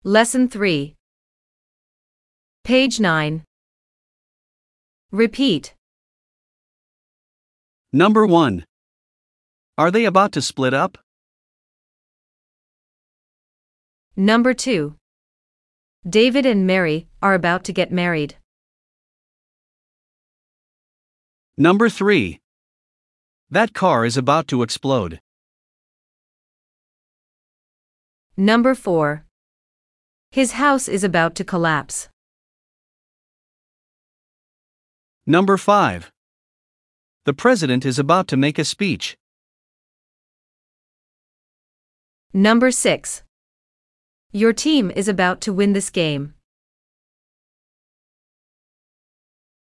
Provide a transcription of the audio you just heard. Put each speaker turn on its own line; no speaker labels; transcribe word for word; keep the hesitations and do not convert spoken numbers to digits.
Lesson three. Page nine. Repeat.
Number one. Are they about to split up?
Number two. David and Mary are about to get married.
Number three. That car is about to explode.
Number four. His house is about to collapse.
Number five. The president is about to make a speech.
Number six. Your team is about to win this game.